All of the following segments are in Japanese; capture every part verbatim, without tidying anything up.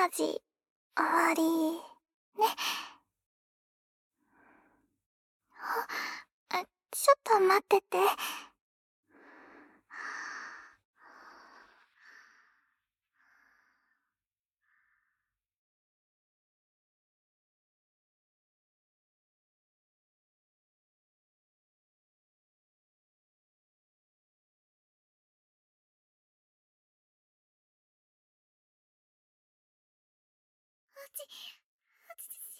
サージ終わりね。あ、ちょっと待ってて。あち、あちちち。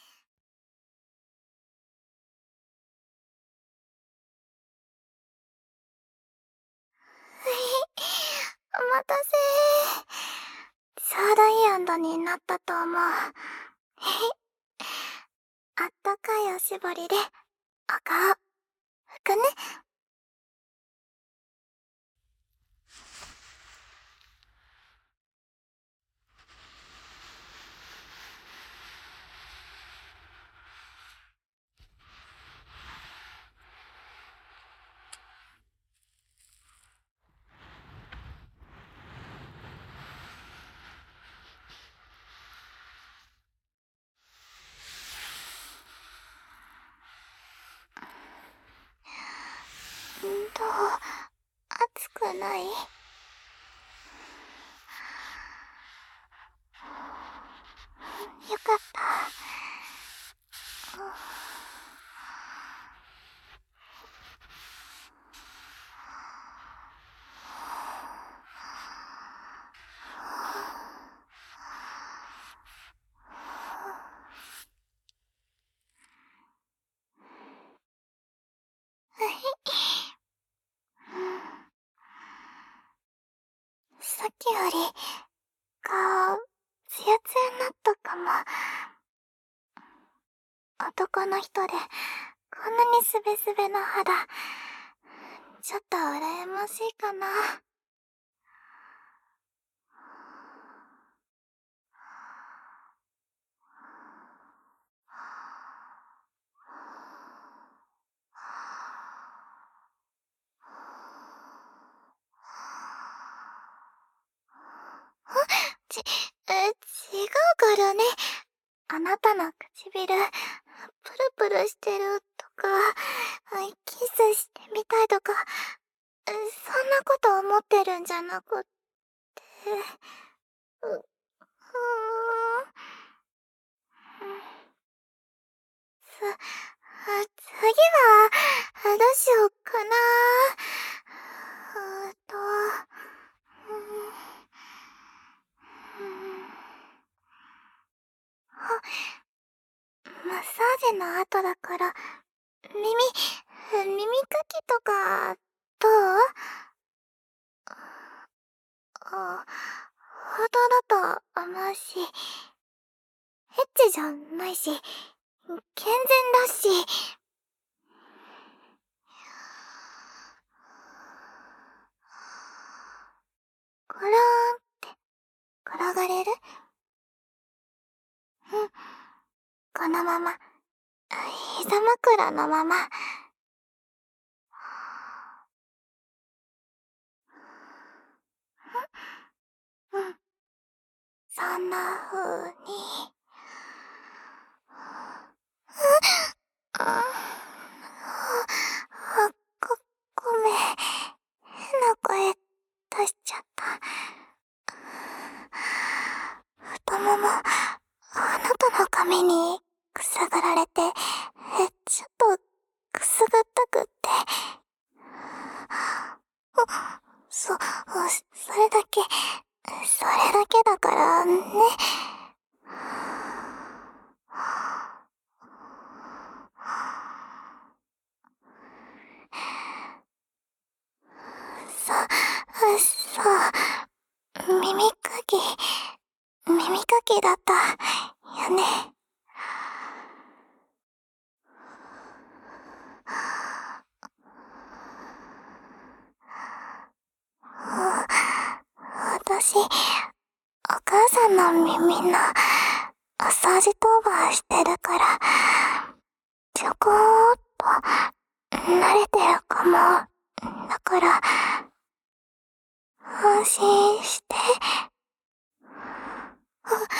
お待たせ。ちょうどいい温度になったと思う。あったかいおしぼりでお顔拭くね。どう？暑くない？よかった。さっきより顔ツヤツヤになったかも。男の人でこんなにスベスベな肌、ちょっと羨ましいかな。ち、え、違うからね。あなたの唇、プルプルしてるとか、キスしてみたいとか、そんなこと思ってるんじゃなくって、う、うーん。つ、次は、どうしようかな。うーと、うーん。あ、マッサージの後だから、耳、耳かきとか、どう？あ、ハートだと思うし、エッチじゃないし、健全だし。コローンって転がれる？うん。このまま、膝枕のまま。うん。そんな風に。あ、ご、ごめん。変な声出しちゃった。太もも、あなたの髪にくすぐられて、ちょっとくすぐったくって。そ、それだけ、それだけだからね。そ、そう、耳かき、耳かきだったよね。私、お母さんの耳のお掃除当番してるから、ちょこーっと慣れてるかも。だから、安心して。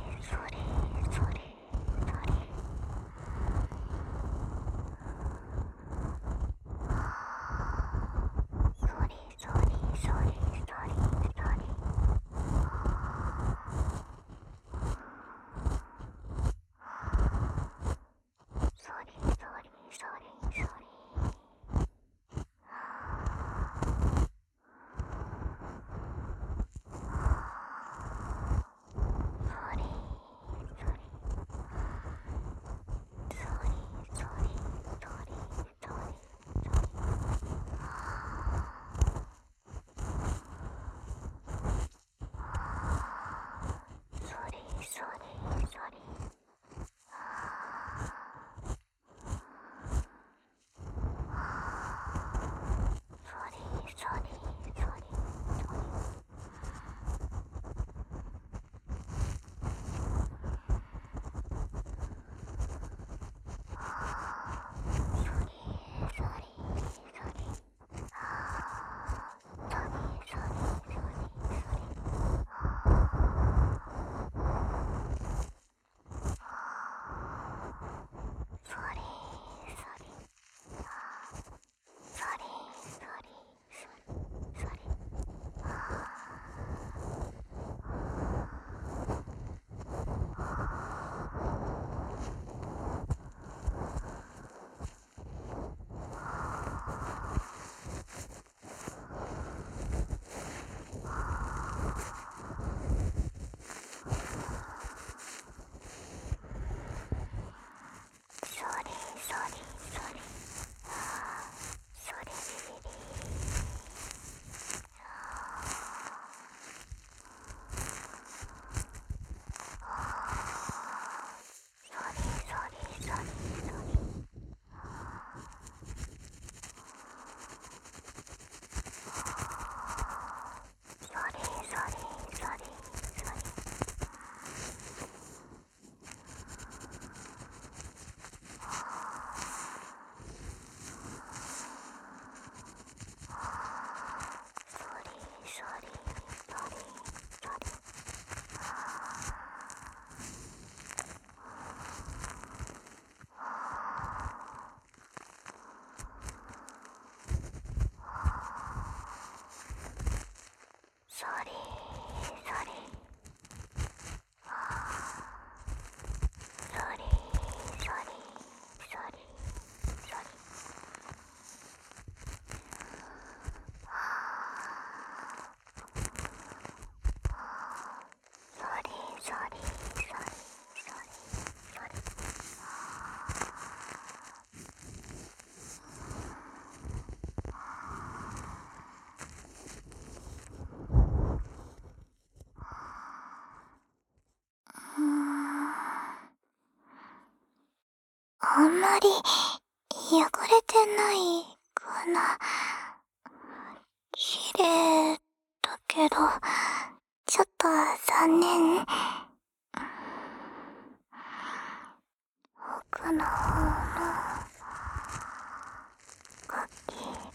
あんまり汚れてないかな。綺麗だけど、ちょっと残念。奥の方の楽器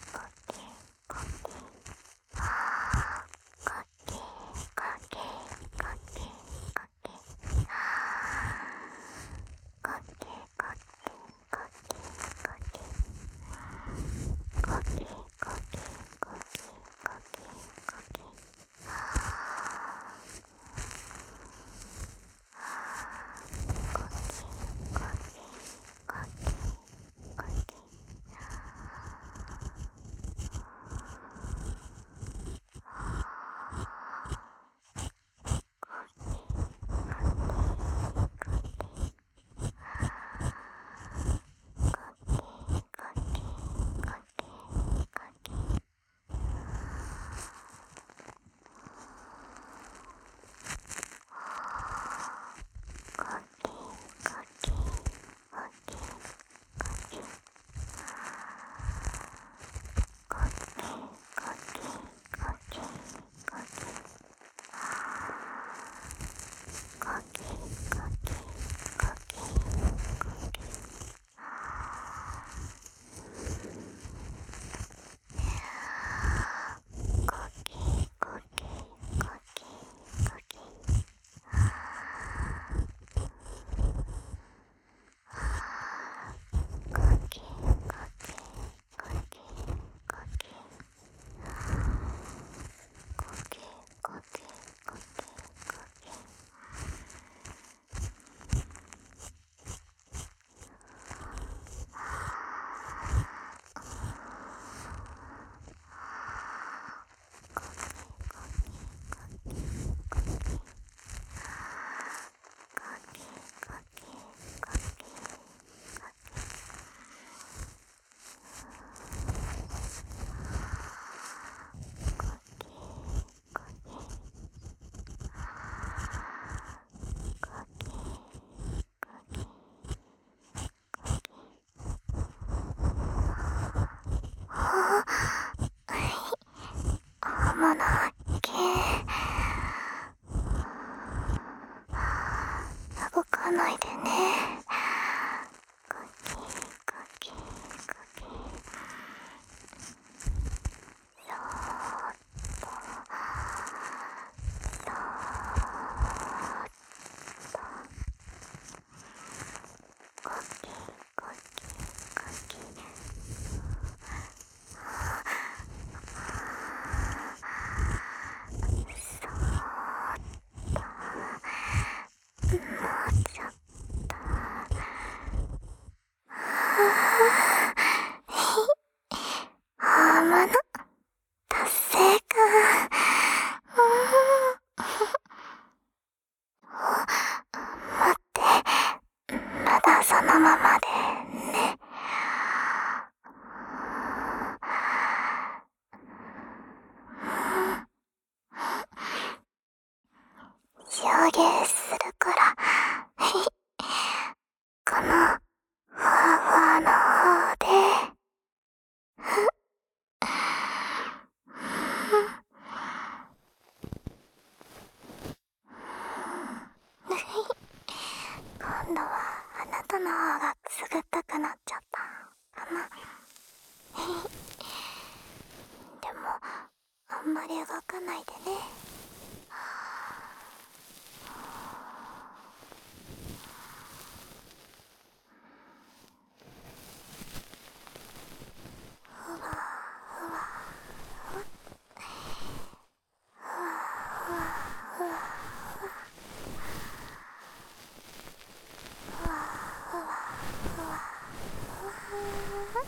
様の達成感。うーん。待って、まだそのままでね。証言するから、このふわふわの方で。今度はあなたの方がくすぐったくなっちゃったかな。でもあんまり動かないでね。ふわふわふわふわふわふわふわふわふわ。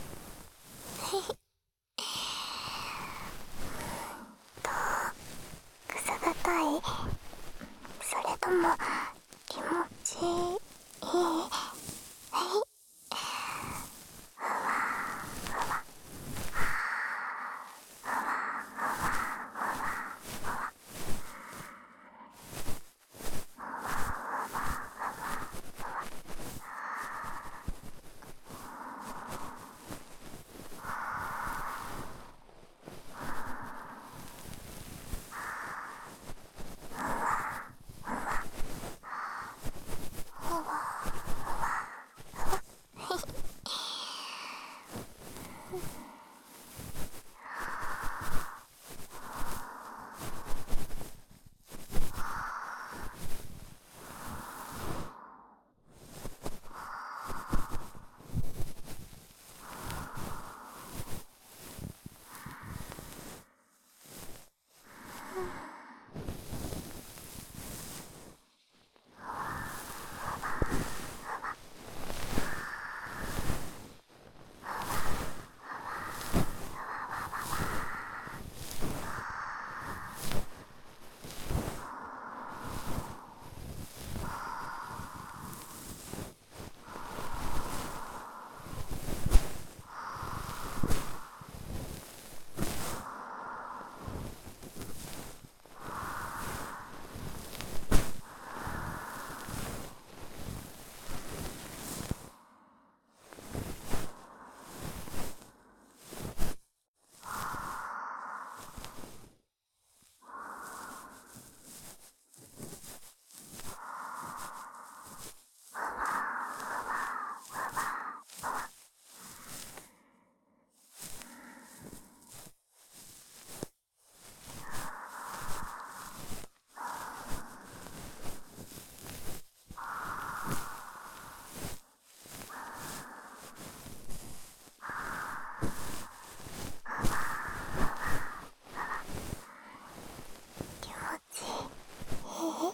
どう？くすぐったい？それとも気持ちいい？気持ちいい？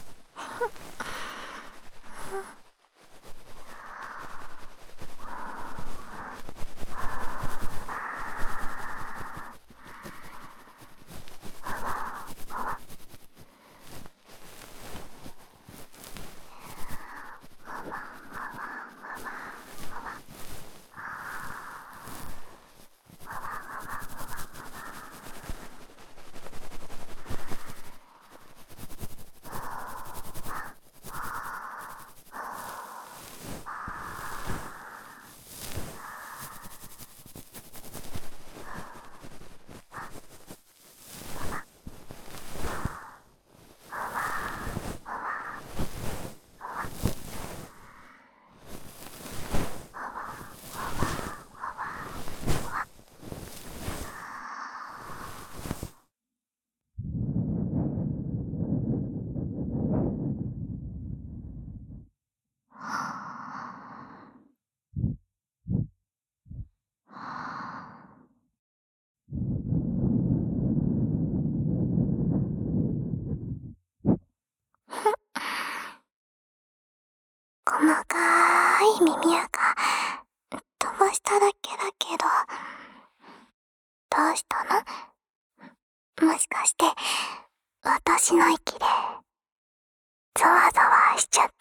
細かい耳垢飛ばしただけだけど、どうしたの？もしかして、私の息で、ざわざわしちゃった？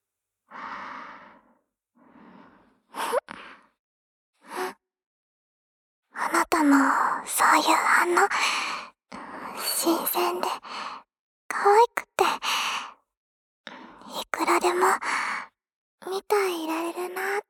あなたのそういう反応、新鮮で、可愛くて、いくらでも、見ていられるなって。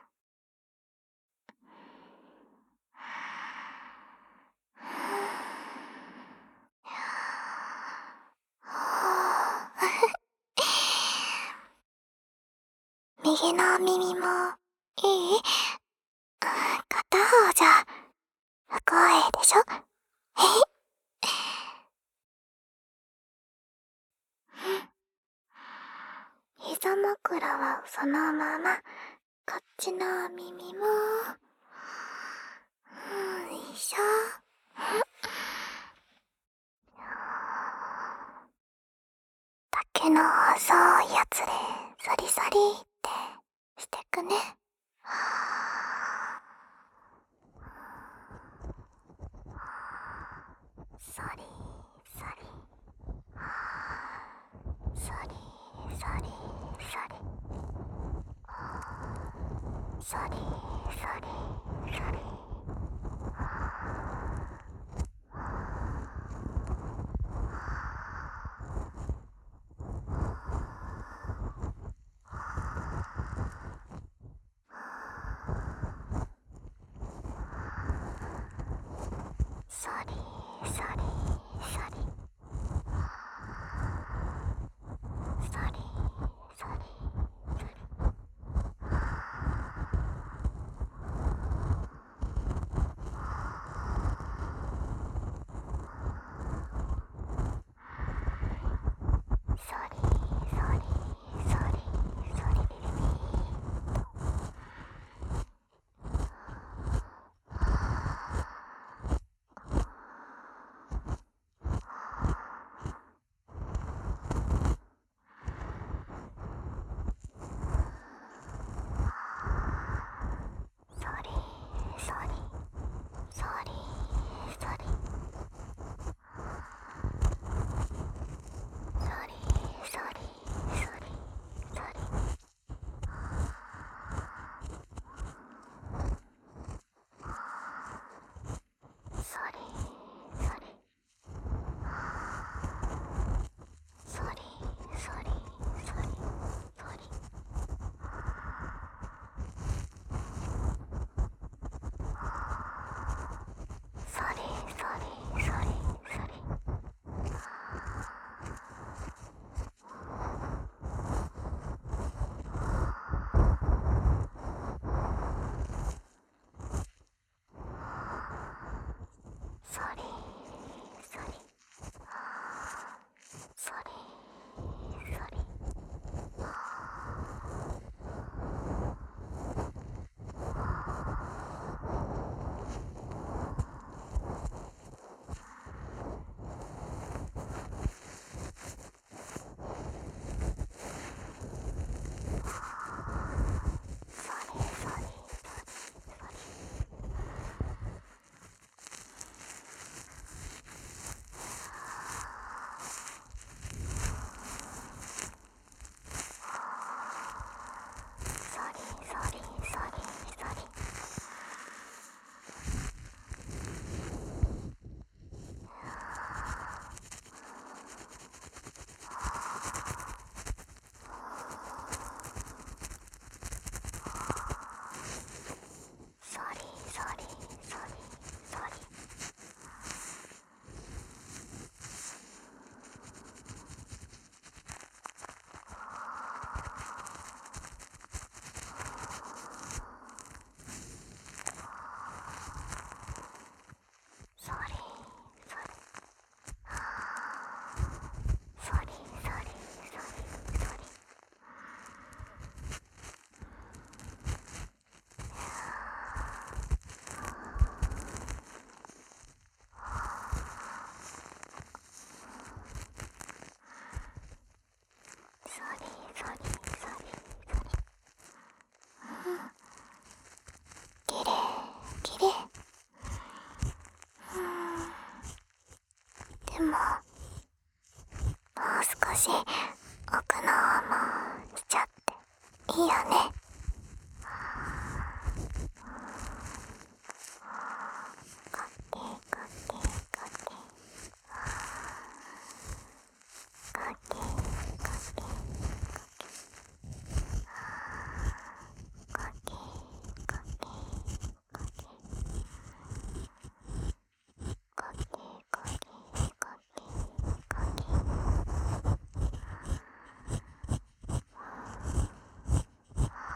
右の耳も、いい？片方じゃ、不公平でしょ？えへ。膝枕はそのまま、こっちの耳も、よいしょ。竹の細いやつで、そりそりってしてくね。そりそり、そりそりそり、そりそりそり。そりそりそり、そりそりそり。そりそりそりそりビリビー。そりそりそりそり、そりそりそりそり。そりそりそりそりそりそり。そりそりそりそり。そりそりそりそり。 でも、もう少し奥の方も来ちゃっていいよね。かけかけかけかけかけかけかけかけかけかけかけかけ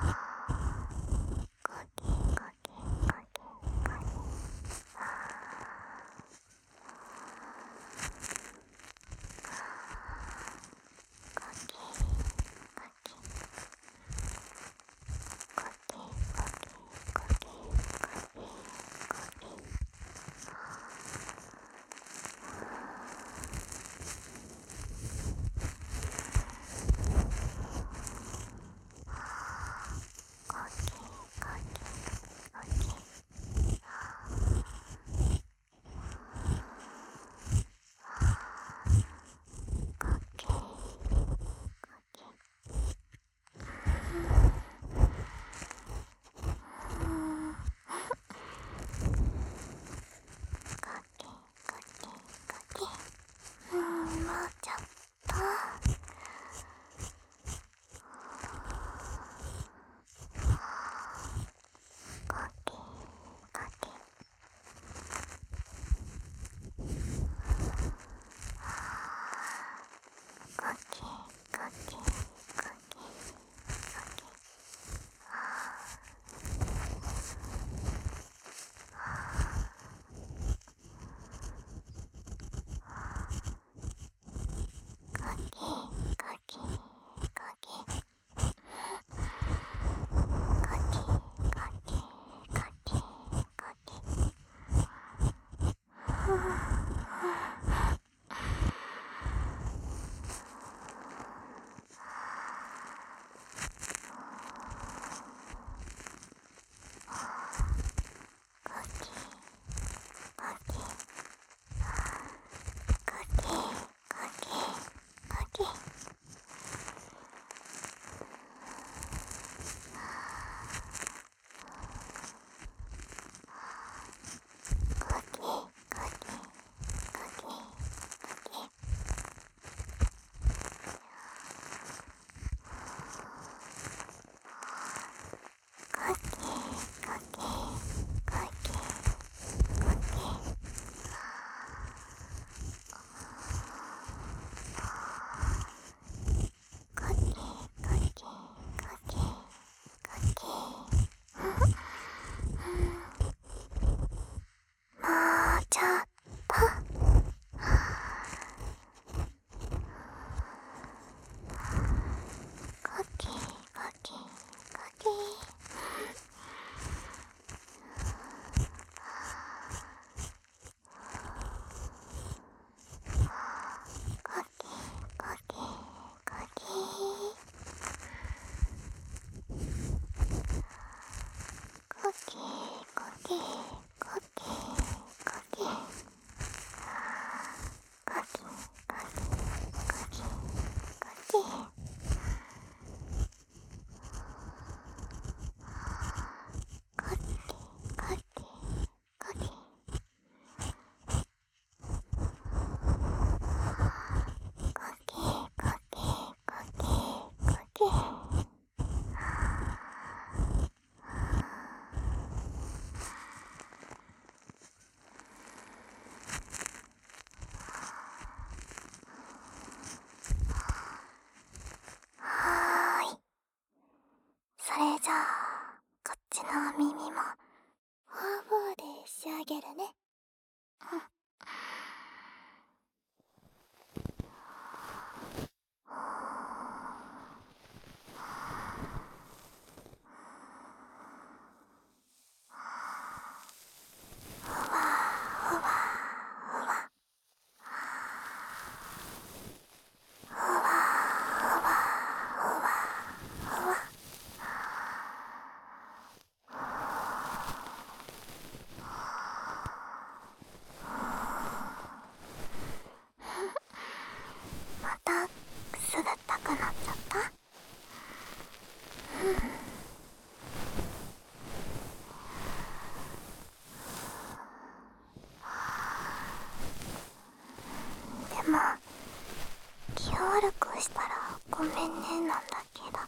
ごめんねなんだけど、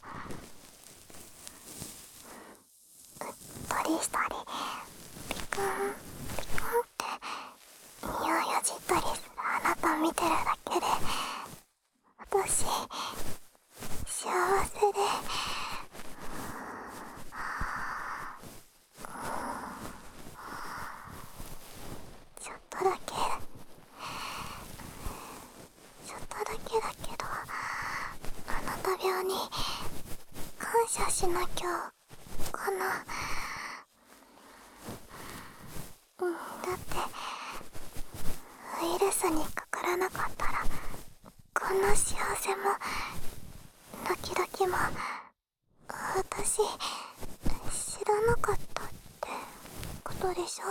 うっとりしたりピクンピクンって身をよじったりするあなた見てるだけで私幸せで、ちょっとだけちょっとだけだけどあなた病に感謝しなきゃかな。うん、だってウイルスにかからなかったらこんな幸せもドキドキも私知らなかったってことでしょ。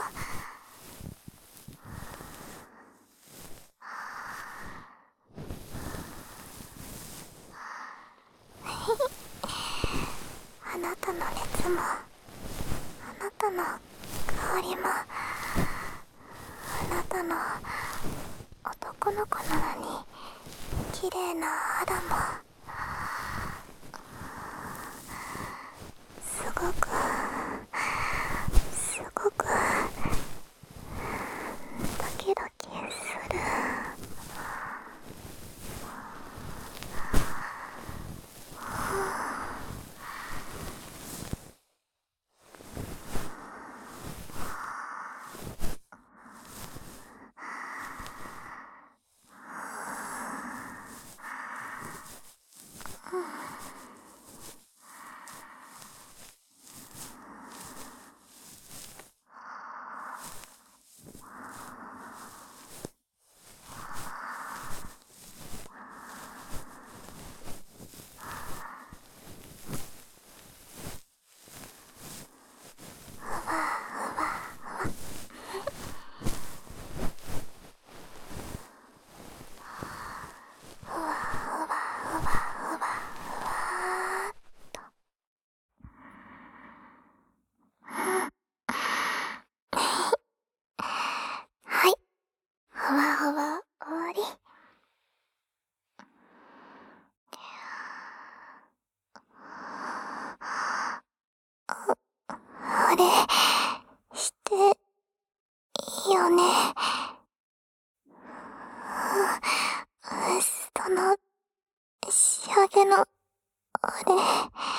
あなたの熱もあなたの香りもあなたの男の子なのに綺麗な肌もすごくすごくドキドキする。はい、ほわほわ終わり。あれしていいよね。その仕上げのあれ